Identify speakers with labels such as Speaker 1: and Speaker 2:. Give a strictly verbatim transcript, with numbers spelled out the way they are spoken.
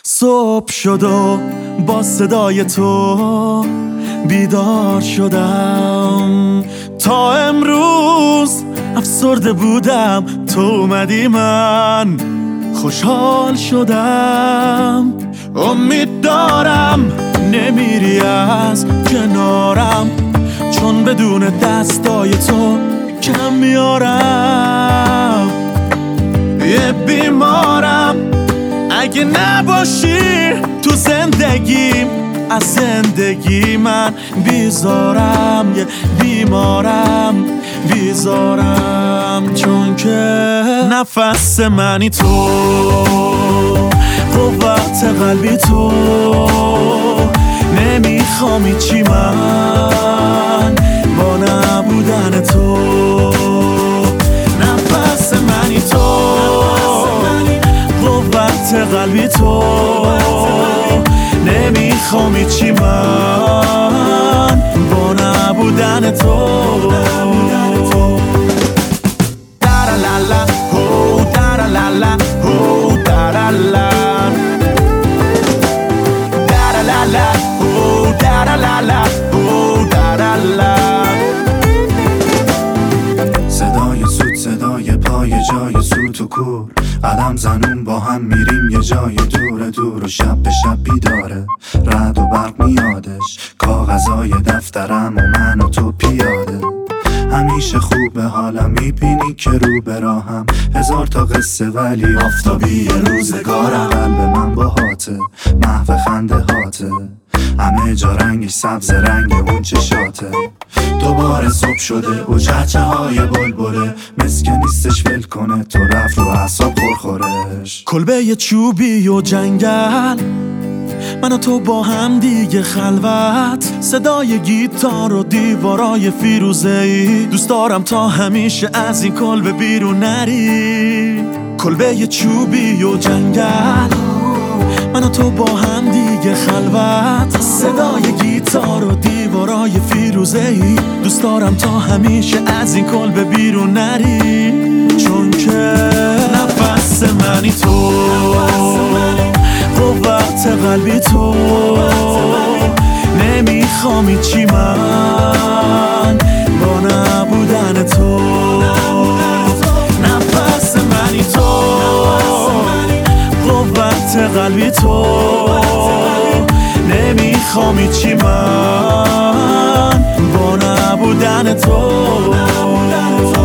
Speaker 1: صبح شد و با صدای تو بیدار شدم. تا امروز افسرده بودم، تو اومدی من خوشحال شدم. امید دارم نمیری از کنارم، چون بدون دستای تو کم میارم. یه بیمارم اگه نباشی تو زندگیم، از زندگی من بیزارم. یه بیمارم بیزارم، چون که نفس منی تو، قوت قلبی تو، نمیخوام هیچی من با نبودن تو. نفس منی تو، قوت قلبی تو، نمیخوام هیچی من با نبودن تو. درالالا هو درالالا هو درالالا درالالا هو درالالا هو درالالا.
Speaker 2: صدای سود، صدای پای جای سوت و کور، قدم زنون با هم میریم یه جای دور دور و شب به شب بیداره، رعد و برق میادش، کاغذای دفترم و من و تو پیاده. همیشه خوبه حالا میبینی که رو به راهم، هزار تا قصه ولی آفتابی روزگارم. قلب من با هاته، محو خنده هاته، همه جا رنگش سبز رنگ اون چشاته. دوباره صبح شده و چهچه های بلبله، مسکه نیستش ول کنه تو رفت رو اعصاب خورخورش.
Speaker 1: کلبه یه چوبی و جنگل، من و تو با هم دیگه خلوت، صدای گیتار و دیوارای فیروزه‌ای. دوست دارم تا همیشه از این کلبه بیرون نری. کلبه یه چوبی و جنگل، من و تو با هم دیگه خلوت، صدای گیتار و دیوارای فیروزه‌ای. دوست دارم تا همیشه از این کلبه بیرون نری، چون که نفس منی تو، قوت قلبی تو، نمیخوام هیچی من با نبودن تو. نفس منی تو، قوت قلبی تو، نمیخوام هیچی من با نبودن تو.